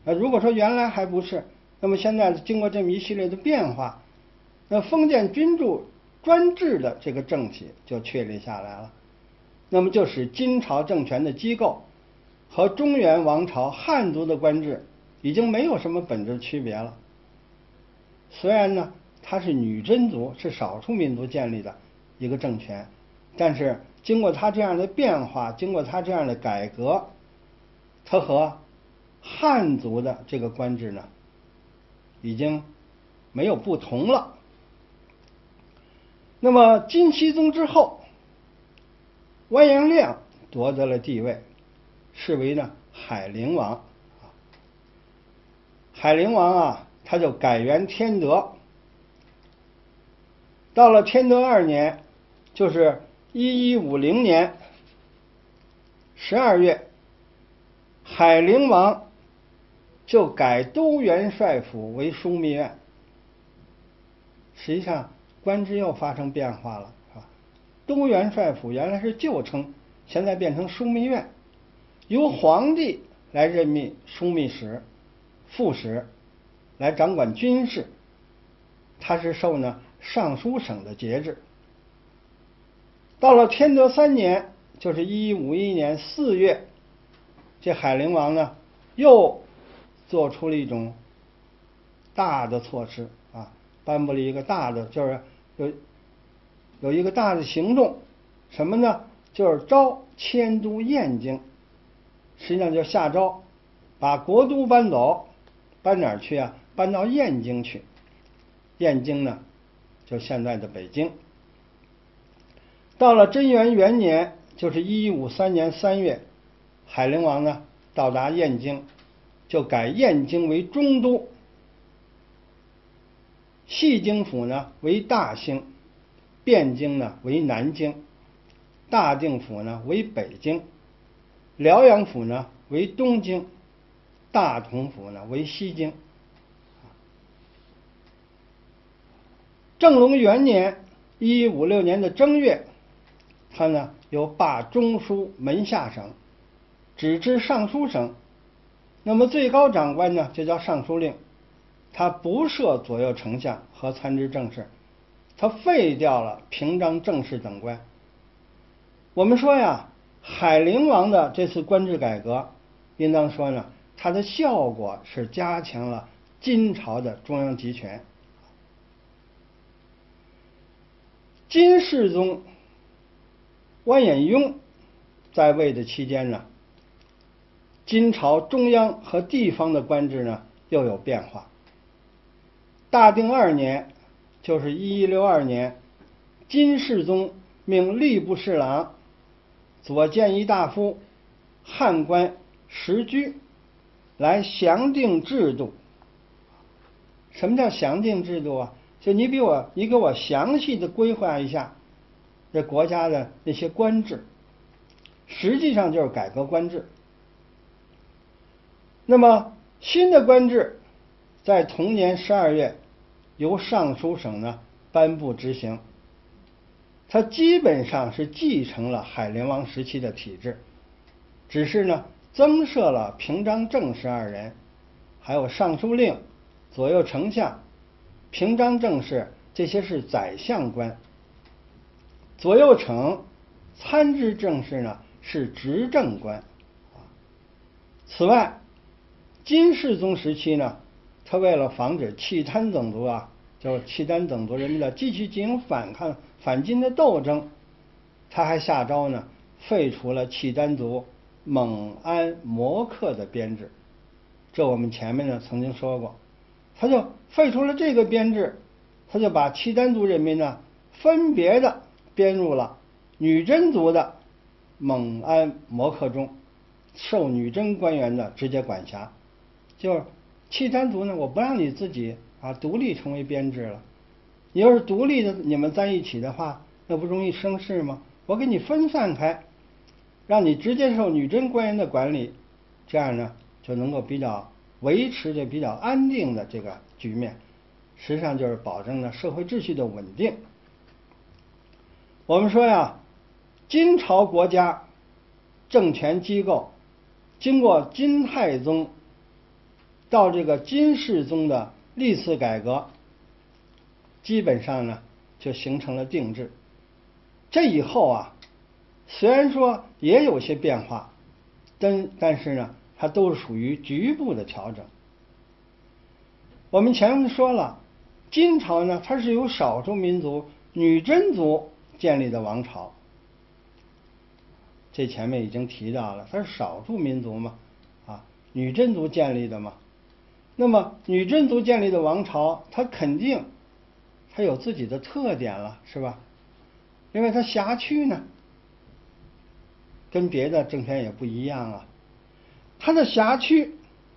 如果说原来还不是，那么现在经过这么一系列的变化，那封建君主专制的这个政体就确立下来了，那么就使金朝政权的机构和中原王朝汉族的官制已经没有什么本质区别了。虽然呢，它是女真族，是少数民族建立的一个政权，但是经过它这样的变化，经过它这样的改革，它和汉族的这个官制呢，已经没有不同了。那么金熙宗之后，完颜亮夺得了帝位，是为呢海陵王。海陵王啊，他就改元天德。到了天德2年，就是1150年12月，海陵王就改都元帅府为枢密院。实际上官制又发生变化了，是吧？都元帅府原来是旧称，现在变成枢密院，由皇帝来任命枢密使、副使，来掌管军事。他是受呢尚书省的节制。到了天德3年，就是1151年4月，这海陵王呢又做出了一种大的措施啊，颁布了一个大的，就是有一个大的行动，什么呢？就是招迁都燕京。实际上就下诏把国都搬走，搬哪儿去啊？搬到燕京去。燕京呢，就现在的北京。到了贞元元年，就是1153年3月，海陵王呢到达燕京，就改燕京为中都，细京府呢为大兴，汴京呢为南京，大定府呢为北京，辽阳府呢为东京，大同府呢为西京。正隆元年1156年的正月，他呢又罢中书门下省，只知尚书省。那么最高长官呢就叫尚书令，他不设左右丞相和参知政事，他废掉了平章政事等官。我们说呀，海陵王的这次官制改革，应当说呢，它的效果是加强了金朝的中央集权。金世宗完颜雍在位的期间呢，金朝中央和地方的官制呢又有变化。大定2年，就是1162年，金世宗命吏部侍郎、左谏议大夫、汉官石居来详定制度。什么叫详定制度啊？就你给我详细的规划一下这国家的那些官制，实际上就是改革官制。那么新的官制在同年12月由尚书省呢颁布执行，它基本上是继承了海陵王时期的体制，只是呢增设了平章政事2人，还有尚书令、左右丞相。平章政事这些是宰相官，左右丞、参知政事呢是执政官。此外，金世宗时期呢，他为了防止契丹等族就是契丹等族人民的继续进行反抗、反金的斗争，他还下诏呢废除了契丹族蒙安摩克的编制。这我们前面呢曾经说过，他就废除了这个编制，他就把契丹族人民呢分别的编入了女真族的蒙安摩克中，受女真官员的直接管辖。就是契丹族呢，我不让你自己独立成为编制了，你要是独立的你们在一起的话，那不容易生事吗？我给你分散开，让你直接受女真官员的管理，这样呢就能够比较维持着比较安定的这个局面，实际上就是保证了社会秩序的稳定。我们说呀，金朝国家政权机构经过金太宗到这个金世宗的历次改革，基本上呢就形成了定制。这以后啊，虽然说也有些变化，但是呢，它都是属于局部的调整。我们前面说了，金朝呢，它是由少数民族女真族建立的王朝。这前面已经提到了，它是少数民族嘛，女真族建立的嘛。那么女真族建立的王朝，它肯定它有自己的特点了，是吧？因为它辖区呢，跟别的政权也不一样啊。它的辖区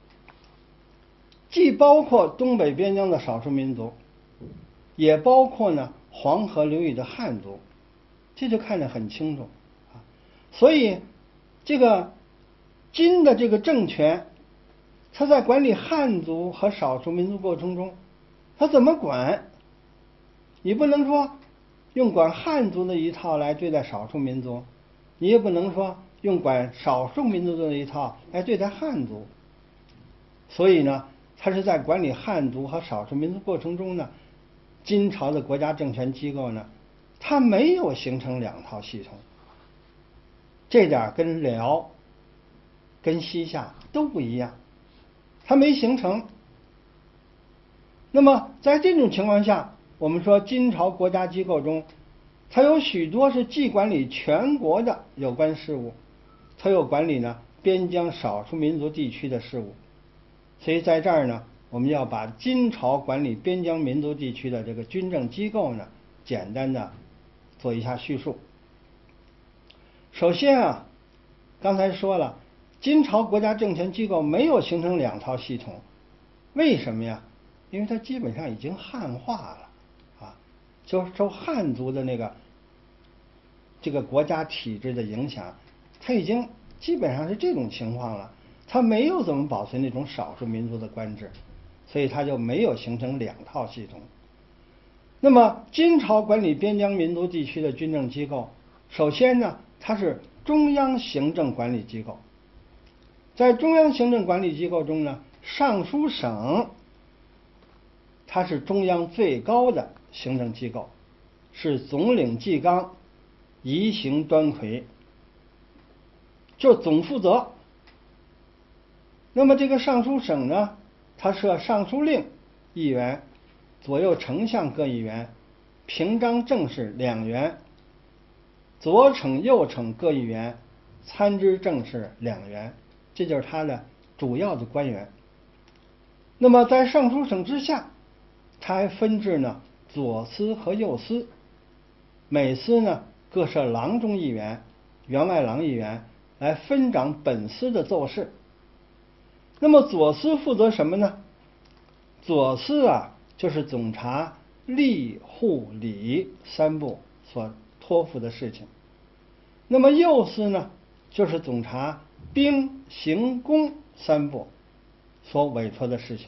既包括东北边疆的少数民族，也包括呢黄河流域的汉族，这就看得很清楚啊。所以这个金的这个政权，他在管理汉族和少数民族过程中，他怎么管？你不能说用管汉族的一套来对待少数民族，你也不能说用管少数民族的一套来对待汉族。所以呢，他是在管理汉族和少数民族过程中呢，金朝的国家政权机构呢，它没有形成两套系统。这点跟辽、跟西夏都不一样，它没形成。那么在这种情况下，我们说金朝国家机构中，它有许多是既管理全国的有关事务，它又管理呢边疆少数民族地区的事务。所以在这儿呢，我们要把金朝管理边疆民族地区的这个军政机构呢，简单的做一下叙述。首先啊，刚才说了，金朝国家政权机构没有形成两套系统，为什么呀？因为它基本上已经汉化了啊，就受汉族的这个国家体制的影响，它已经基本上是这种情况了。它没有怎么保存那种少数民族的官制，所以它就没有形成两套系统。那么金朝管理边疆民族地区的军政机构，首先呢，它是中央行政管理机构。在中央行政管理机构中呢，尚书省它是中央最高的行政机构，是总领纪纲，仪行端魁，就总负责。那么这个尚书省呢，它设尚书令1员，左右丞相各1员，平章政事2员，左丞右丞各1员，参知政事2员，这就是它的主要的官员。那么在尚书省之下，它还分治呢左司和右司，每司呢各设郎中1员，员外郎1员，来分掌本司的奏事。那么左司负责什么呢？左司啊，就是总察吏户礼3部所托付的事情。那么右司呢，就是总察兵刑工3部所委托的事情。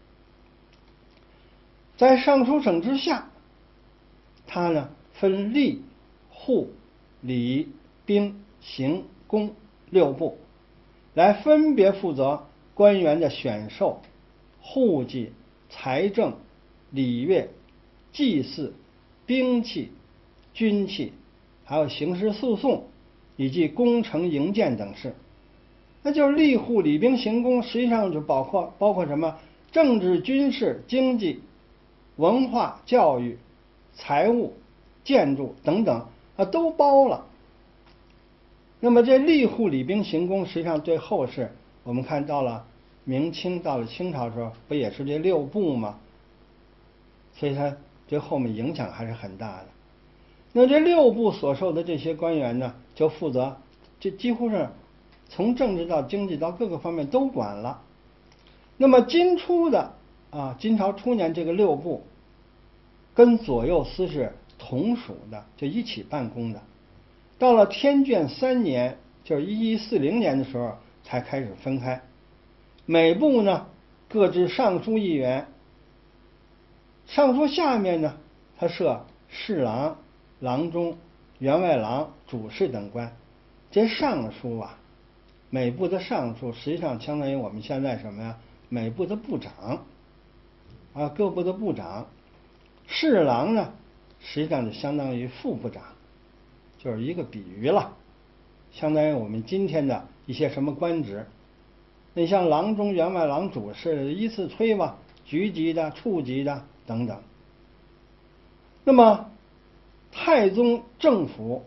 在尚书省之下，它呢分吏户礼兵刑工6部，来分别负责官员的选授、户籍、财政、礼乐、祭祀、兵器、军器，还有刑事诉讼以及工程营建等事。那就是吏户礼兵刑工，实际上就包括什么？政治、军事、经济、文化、教育、财务、建筑等等都包了。那么这吏户礼兵刑工，实际上对后世我们看到了明清，到了清朝的时候，不也是这6部吗？所以它对后面影响还是很大的。那这6部所受的这些官员呢，就负责这几乎是从政治到经济到各个方面都管了。那么金朝初年这个6部跟左右司是同属的，就一起办公的。到了天眷3年，就是1140年的时候，才开始分开。每部呢各置尚书1员，尚书下面呢，他设侍郎、郎中、员外郎、主事等官。这尚书啊，每部的尚书实际上相当于我们现在什么呀？ 每部的部长，各部的部长。侍郎呢，实际上就相当于副部长，就是一个比喻了，相当于我们今天的一些什么官职。你像郎中、员外郎、主事依次推吧，局级的、处级的等等。那么太宗政府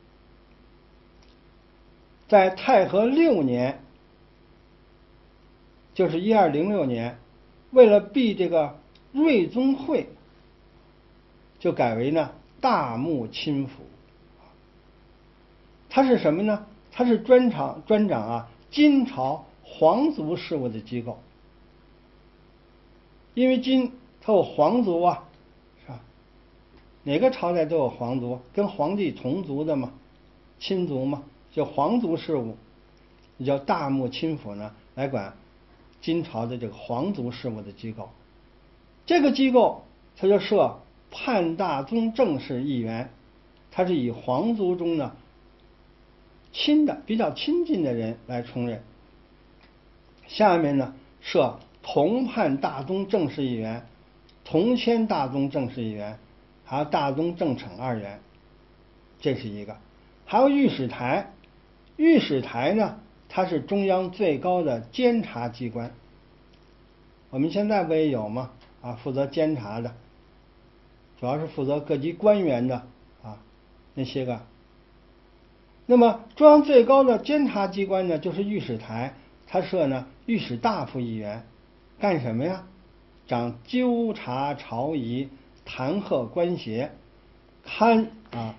在太和6年，就是1206年，为了避这个睿宗会，就改为呢大穆钦府。它是什么呢？它是专掌金朝皇族事务的机构。因为金它有皇族是吧？哪个朝代都有皇族，跟皇帝同族的嘛，亲族嘛，就皇族事务，也叫大穆钦府呢，来管金朝的这个皇族事务的机构。这个机构它就设判大宗正式议员，它是以皇族中呢比较亲近的人来充任。下面呢设同判大宗正式议员、同签大宗正式议员，还有大宗正惩2员，这是一个。还有御史台，御史台呢，它是中央最高的监察机关。我们现在不也有吗？负责监察的，主要是负责各级官员的那些个。那么中央最高的监察机关呢，就是御史台，它设呢御史大夫议员，干什么呀？掌纠察朝仪、弹劾官协、勘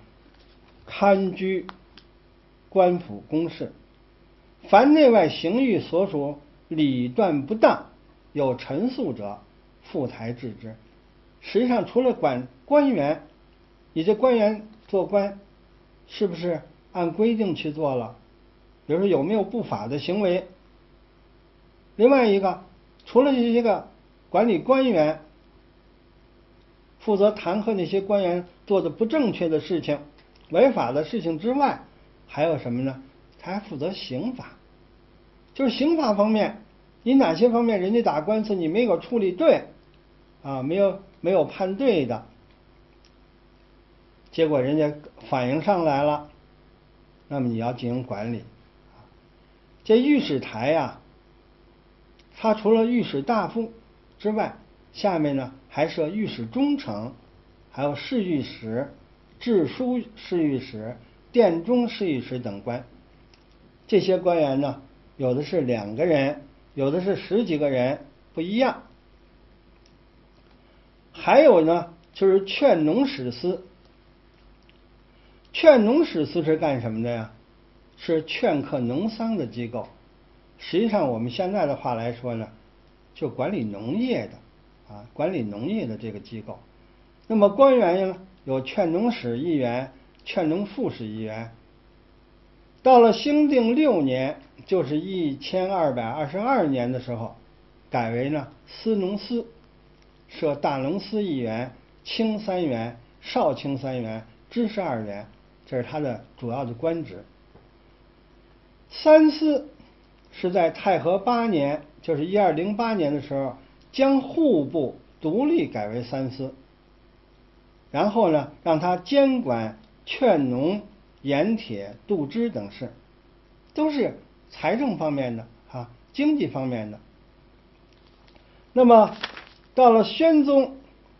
居官府公事，凡内外刑狱所属理断不当有陈诉者，赴台治之。实际上除了管官员，你这官员做官是不是按规定去做了，比如说有没有不法的行为。另外一个，除了这些个管理官员，负责弹劾那些官员做的不正确的事情、违法的事情之外，还有什么呢？他还负责刑法，就是刑法方面，你哪些方面人家打官司你没有处理对没有判对的，结果人家反映上来了，那么你要进行管理。这御史台它除了御史大夫之外，下面呢还设御史中丞，还有侍御史、治书侍御史、殿中侍御史等官。这些官员呢，有的是2个人，有的是10几个人，不一样。还有呢，就是劝农使司。劝农使司是干什么的呀？是劝课农桑的机构。实际上我们现在的话来说呢，就管理农业的管理农业的这个机构。那么官员呢，有劝农使议员、劝农副使议员。到了兴定6年，就是1222年的时候，改为呢司农司，设大农司1员、卿3员、少卿3员、知事2员，这是他的主要的官职。三司是在太和8年，就是1208年的时候，将户部独立改为三司，然后呢让他监管劝农、盐铁、度支等事，都是财政方面的经济方面的。那么到了宣宗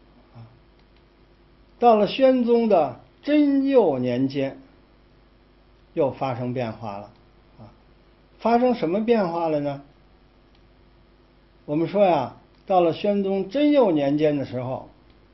的贞佑年间，又发生变化了发生什么变化了呢？我们说到了宣宗贞佑年间的时候，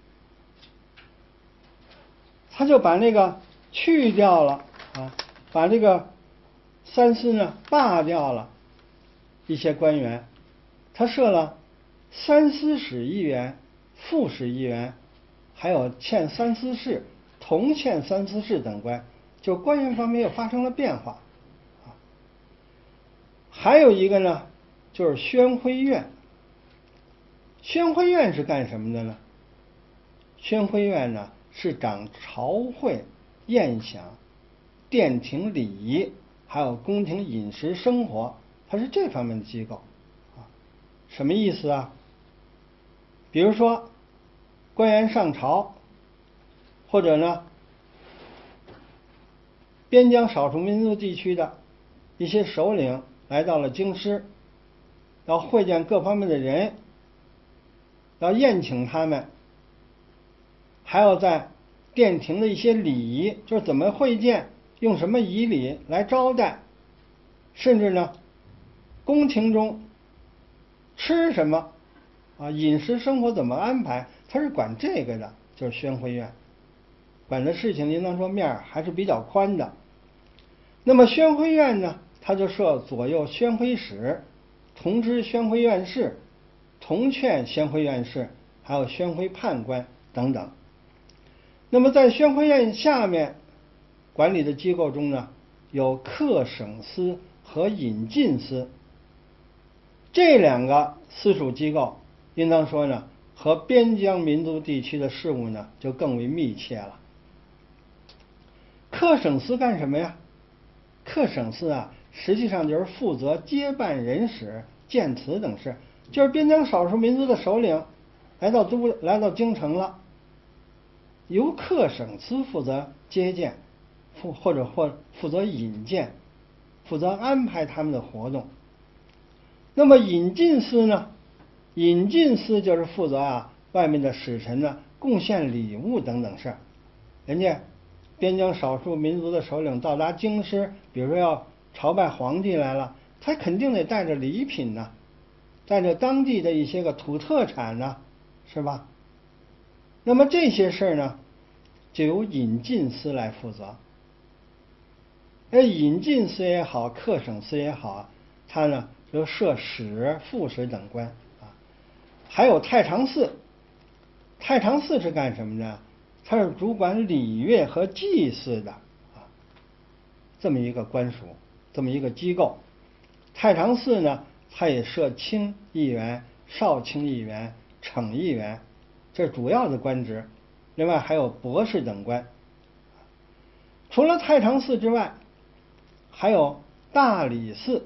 他就把那个去掉了把这个三司呢罢掉了一些官员，他设了三司使议员、副使议员，还有欠三司事、同欠三司事等官，就官员方面又发生了变化还有一个呢，就是宣徽院。宣徽院是干什么的呢？宣徽院呢是掌朝会、宴享、殿廷礼仪，还有宫廷饮食生活，它是这方面的机构什么意思啊？比如说官员上朝，或者呢边疆少数民族地区的一些首领来到了京师，要会见各方面的人，要宴请他们，还要在殿廷的一些礼仪，就是怎么会见，用什么仪礼来招待，甚至呢宫廷中吃什么啊，饮食生活怎么安排，他是管这个的，就是宣徽院管的事情，应当说面还是比较宽的。那么宣徽院呢，他就设左右宣徽使、同知宣徽院事、同劝宣徽院事，还有宣徽判官等等。那么在宣徽院下面管理的机构中呢，有客省司和引进司，这两个司属机构应当说呢，和边疆民族地区的事务呢就更为密切了。客省司干什么呀？客省司啊，实际上就是负责接办人使、见词等事，就是边疆少数民族的首领来到京城了，由客省司负责接见，或负责引荐，负责安排他们的活动。那么引进司呢？引进司就是负责外面的使臣呢贡献礼物等等事儿。人家边疆少数民族的首领到达京师，比如说要朝拜皇帝来了，他肯定得带着礼品呢，带着当地的一些个土特产呢，是吧？那么这些事儿呢，就由引进司来负责。引进司也好，客省司也好，他呢就设使、副使等官啊。还有太常司，太常司是干什么的？它是主管礼乐和祭祀的啊，这么一个官署，这么一个机构。太常司呢，它也设卿议员、少卿议员、惩议员，这是主要的官职。另外还有博士等官。除了太常司之外，还有大理寺。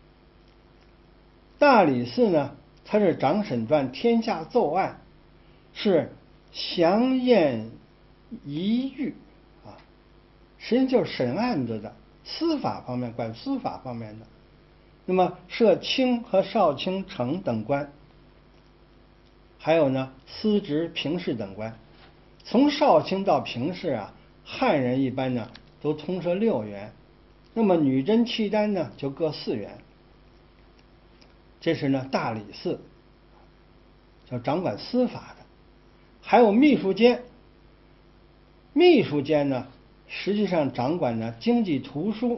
大理寺呢，它是掌审断天下奏案，是详验疑狱啊，实际就是审案子的，司法方面管司法方面的。那么设卿和少卿、丞等官，还有呢司职平事等官。从少卿到平事啊，汉人一般呢都通设6员，那么女真契丹呢就各4员。这是呢大理寺，叫掌管司法的。还有秘书监，秘书监呢实际上掌管呢经济图书，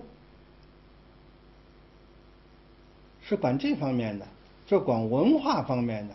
是管这方面的，就是管文化方面的。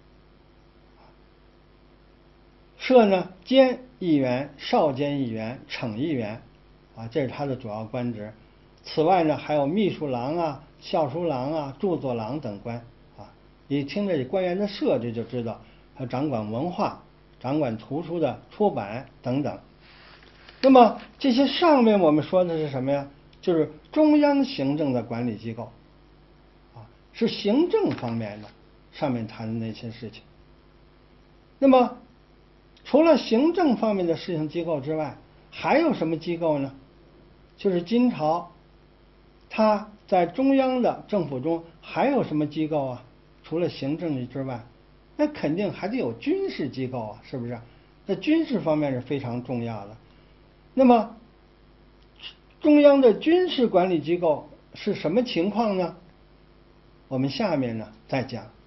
设呢监议员、少监议员、惩议员啊，这是他的主要官职。此外呢，还有秘书郎啊、校书郎啊、著作郎等官啊。你听这官员的设置就知道，他掌管文化，掌管图书的出版等等。那么这些上面我们说的是什么呀？就是中央行政的管理机构啊，是行政方面的，上面谈的那些事情。那么除了行政方面的事情机构之外，还有什么机构呢？就是金朝它在中央的政府中还有什么机构啊？除了行政之外，那肯定还得有军事机构啊，是不是？那军事方面是非常重要的。那么中央的军事管理机构是什么情况呢？我们下面呢再讲。